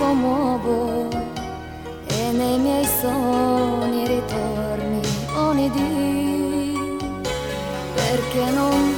commuovo e nei miei sogni ritorni ogni dì, perché non